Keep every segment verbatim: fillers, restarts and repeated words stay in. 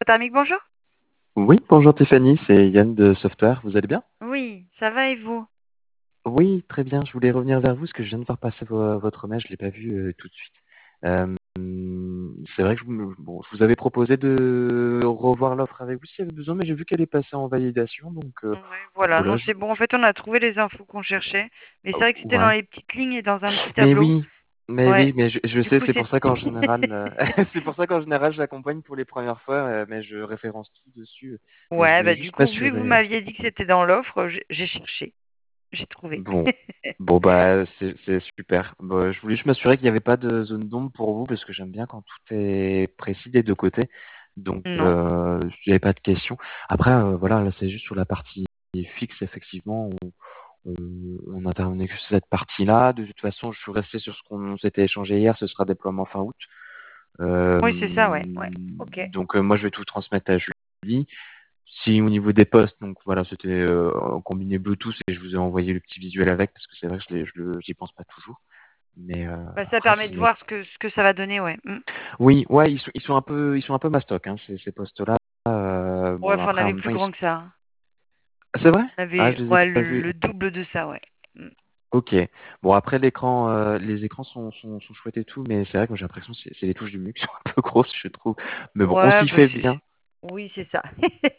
Softamic, bonjour. Oui, bonjour Tiffany, c'est Yann de Software, vous allez bien? Oui, ça va et vous? Oui, très bien, je voulais revenir vers vous parce que je viens de voir passer vo- votre mail, je ne l'ai pas vu euh, tout de suite. Euh, c'est vrai que je, me- bon, je vous avais proposé de revoir l'offre avec vous s'il y avait besoin, mais j'ai vu qu'elle est passée en validation, donc euh, Ouais, bon, voilà, non, voilà, je, c'est bon. En fait, on a trouvé les infos qu'on cherchait, mais c'est vrai que c'était dans ouais. les petites lignes et dans un petit Mais tableau. oui, mais Ouais, oui, mais je, je du sais, coup, c'est pour c'est. ça qu'en général, euh, c'est pour ça qu'en général, j'accompagne pour les premières fois, euh, mais je référence tout dessus. Mais je Ouais, voulais bah du juste coup, vu que vous m'assurer. m'aviez dit que c'était dans l'offre, j'ai j'ai cherché, j'ai trouvé. Bon, bon bah c'est c'est super. Bah, je voulais juste m'assurer qu'il n'y avait pas de zone d'ombre pour vous parce que j'aime bien quand tout est précis des deux côtés. Donc Non. euh, j'avais pas de questions. Après euh, voilà, là c'est juste sur la partie fixe effectivement. On, on, on intervenait que sur cette partie-là. De toute façon, je suis resté sur ce qu'on s'était échangé hier. Ce sera déploiement fin août. Euh, Oui, c'est ça, ouais. Ouais. Ok. donc euh, moi je vais tout transmettre à Julie. Si au niveau des postes, donc voilà, c'était euh, en combiné Bluetooth et je vous ai envoyé le petit visuel avec parce que c'est vrai que je l'ai- je le- j'y pense pas toujours. Mais euh, Bah, ça après, permet de si... voir ce que, ce que ça va donner, ouais. Mm. oui, ouais, ils sont, ils sont un peu, ils sont un peu mastoc, hein, ces, ces postes-là. Euh, Ouais, bon, enfin, on après, en avait même plus temps, ils grand sont... que ça, hein. Ah, c'est vrai? On Ah, avait, je les ai ouais, pas le, vus. le double de ça, ouais. Mm. Ok. Bon, après, l'écran, euh, les écrans sont, sont, sont chouettes et tout, mais c'est vrai que moi, j'ai l'impression que c'est c'est les touches du menu qui sont un peu grosses, je trouve. Mais bon, on Ouais, s'y bah, fait c'est. bien. c'est- Oui, c'est ça.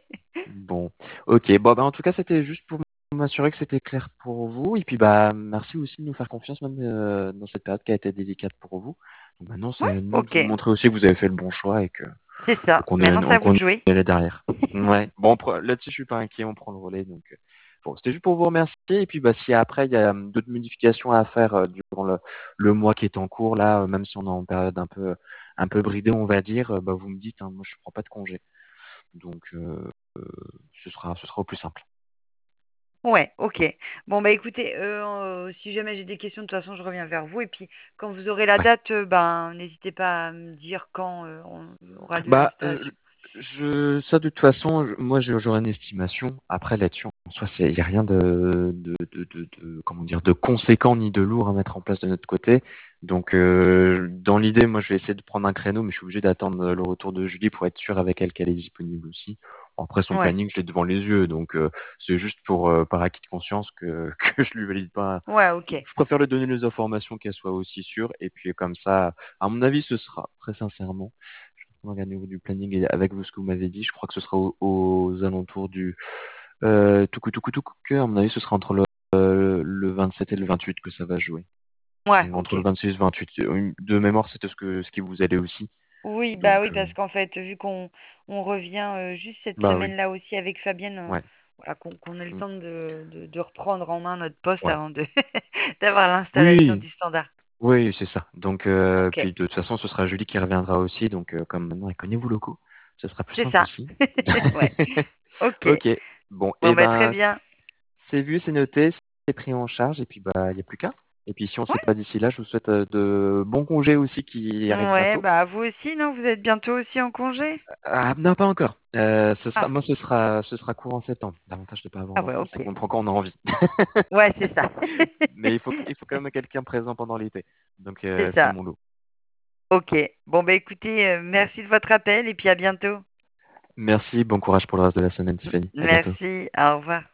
Bon, ok. Bon, bah, en tout cas, c'était juste pour m'assurer que c'était clair pour vous. Et puis, bah, merci aussi de nous faire confiance, même euh, dans cette période qui a été délicate pour vous. Donc maintenant, c'est Ouais, à nous de ok. vous montrer aussi que vous avez fait le bon choix et que C'est ça. qu'on est, Maintenant, c'est on, à vous qu'on de jouer. est derrière. Ouais. Bon, pre- là-dessus, je suis pas inquiet, on prend le relais. Donc, euh, bon, c'était juste pour vous remercier. Et puis, bah, si après, il y a euh, d'autres modifications à faire euh, durant le, le mois qui est en cours, là, euh, même si on est en période un peu, un peu bridée, on va dire, euh, bah, vous me dites, hein, moi, je prends pas de congé. Donc, euh, ce sera, ce sera au plus simple. Ouais, ok. Bon, bah écoutez, euh, euh, si jamais j'ai des questions, de toute façon, je reviens vers vous. Et puis, quand vous aurez la Ouais. date, euh, ben, n'hésitez pas à me dire quand euh, on aura lieu Bah, euh, l'installation. je, ça de toute façon, je- moi je- j'aurais une estimation. Après là-dessus, en soi, il n'y a rien de, de, de, de, de- comment dire, de conséquent ni de lourd à mettre en place de notre côté. Donc, euh, dans l'idée, moi je vais essayer de prendre un créneau, mais je suis obligé d'attendre le retour de Julie pour être sûr avec elle qu'elle est disponible aussi. Après son Ouais, planning, je l'ai devant les yeux, donc euh, c'est juste pour euh, par acquis de conscience que, que je lui valide pas. ouais, ok. Je préfère lui donner les informations qu'elle soit aussi sûre, et puis comme ça, à mon avis, ce sera très sincèrement. Regarde au niveau du planning et avec vous ce que vous m'avez dit, je crois que ce sera aux, aux alentours du euh, tout tout tout tout à mon avis ce sera entre le, euh, le vingt-sept et le vingt-huit que ça va jouer. Ouais, Donc entre le ok. vingt-six et le vingt-huit. Euh, De mémoire, c'était ce que ce qui vous allait aussi. Oui, bah Donc oui, euh, parce qu'en fait, vu qu'on on revient euh, juste cette bah oui, semaine-là aussi avec Fabienne, euh, ouais. voilà, qu'on qu'on ait le Mm, temps de, de, de reprendre en main notre poste ouais. avant de d'avoir l'installation Oui, du standard. oui, c'est ça. Donc euh, Ok, puis de toute façon, ce sera Julie qui reviendra aussi. Donc euh, comme maintenant elle connaît vos locaux, ce sera plus c'est simple ça. aussi. Ouais, ok. Ok. Bon, Bon, et bah très ben bien. c'est vu, c'est noté, c'est pris en charge, et puis bah il n'y a plus qu'à. Et puis si on ne Ouais. sait pas d'ici là, je vous souhaite euh, de bons congés aussi qui arrivent Ouais, bientôt. bah vous aussi, non? Vous êtes bientôt aussi en congé? Ah non, pas encore. Euh, ce sera, Ah, moi ce sera ce sera courant septembre. L'avantage de ne pas avoir ah ouais, d'enfant, c'est ok. qu'on prend quand on a envie. Ouais, c'est ça. Mais il faut il faut quand même quelqu'un présent pendant l'été. Donc C'est euh, c'est ça. mon lot. Ok. Bon, bah écoutez, euh, merci de votre appel et puis à bientôt. Merci, bon courage pour le reste de la semaine, Tiffany. À bientôt. Merci, au revoir.